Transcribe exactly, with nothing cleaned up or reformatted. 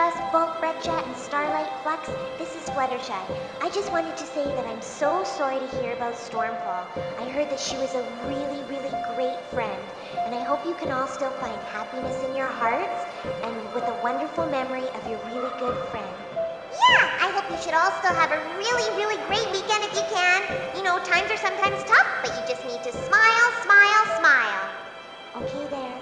Stardust, Volt, Retcha, and Starlight Flux, this is Fluttershy. I just wanted to say that I'm so sorry to hear about Stormfall. I heard that she was a really, really great friend, and I hope you can all still find happiness in your hearts and with a wonderful memory of your really good friend. Yeah, I hope you should all still have a really, really great weekend if you can. You know, times are sometimes tough, but you just need to smile, smile, smile. Okay there.